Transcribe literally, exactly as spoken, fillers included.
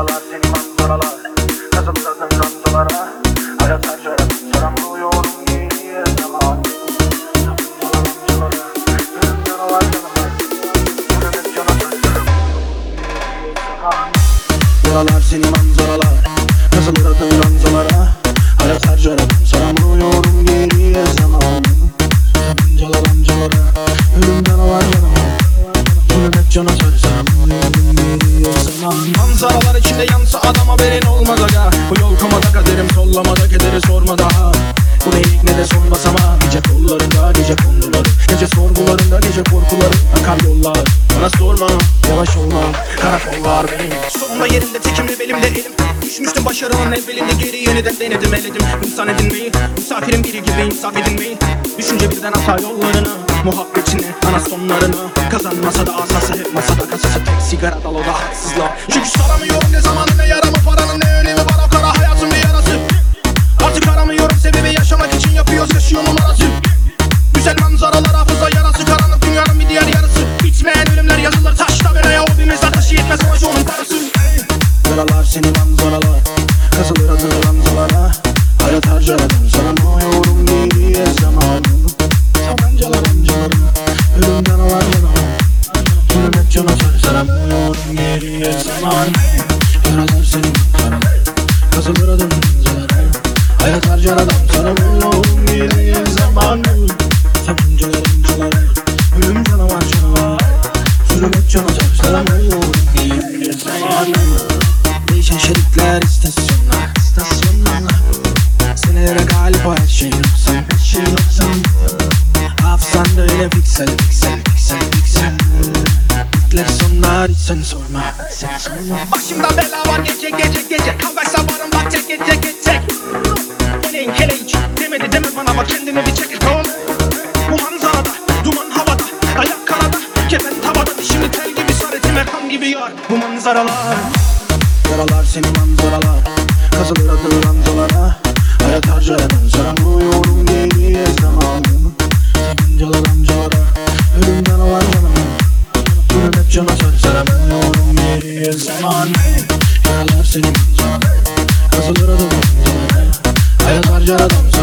Manzaralar seni manzaralar, kazılır adın ranzalara. Hayat harcarım, saramlıyorum geriye zaman. Manzaralar, ölüm canavar yanıma. Ölüm canavar yanıma. Buralar seni manzaralar, kazılır adın ranzalara. Hayat harcarım, saramlıyorum geriye zaman. Amcalar amcalara, ölüm canavar yanıma. Ölüm cana sarsam, geriye zaman. Manzaralar içinde yansa adam haberin olmaz aga. Bu yol komada kaderim, sollamada kederi sorma daha. Bu ne ilk ne de sormaz ama gece kollarında, gece konuları, gece sorgularında, gece korkuları. Akar yollar, bana sorma, yavaş olma, karakollar benim. Sonunda yerinde tekimli belimde elim. Düşmüştüm başarının evvelinde, geri yeniden denedim eledim. İnsan edinmeyi, misafirin biri gibi insaf edinmeyi. Düşünce birden atar yollarını, muhabbetini, ana sonlarını. Kazanmasa da asası hep masada, kasası tek sigara dal, o da haksızlar. Çünkü saramıyorum ne zamanı ne yaramı, paranın ne önemi var, o kara hayatın bir yarası. Artık aramıyorum sebebi, yaşamak için yapıyoruz yaşıyor numarası. Güzel manzaralar hafıza yarası, karanlık dünyanın bir diğer yarısı. Bitmeyen ölümler yazılır taşta, vereye hobimiz ateşi yetmez ama onun karısı. Buralar seni manzaralar, kazılır adın ranzalara. Hayat harcaradım, saramıyorum geriye zaman. Tabancalar amcalarım, ölüm canavar yanıma. Ölüm hep cana sar, saramıyorum geriye zaman. Buralar seni manzaralar, kazılır adın ranzalara. Hayat harcaradım, saramıyorum geriye zaman. Tabancalar amcalarım, ölüm canavar canavar. Ölüm hep cana sar, saramıyorum geriye zaman. Değişen şeritler, istasyonlar, istasyonlar. Senelere galip o her şey yoksun, her şey yoksun. Hafızanda öyle piksel, piksel, piksel, piksel. Bitleri sonlar hiç sen sorma, sen sorma. Başımda bela var gece gece gece. Kavgaysa varım bak tek gece gece. Keleğin keleğin demedi deme bana bak, kendine bir çekil kol. Bu manzarada, duman havada, ayak karada, kefen tavada. Dişimi tel gibi sar, etime kan gibi yar. Bu manzaralar, yaralar seni manzaralar, kazılır adın ranzalara. Hayat harcaradım, saramıyorum geriye zaman. Amcalar amcalara, ölüm canavar yanıma. Ölüm hep cana sar, saramıyorum geriye zaman. Yaralar seni manzaralar, kazılır adın ranzalara. Hayat harcaradım.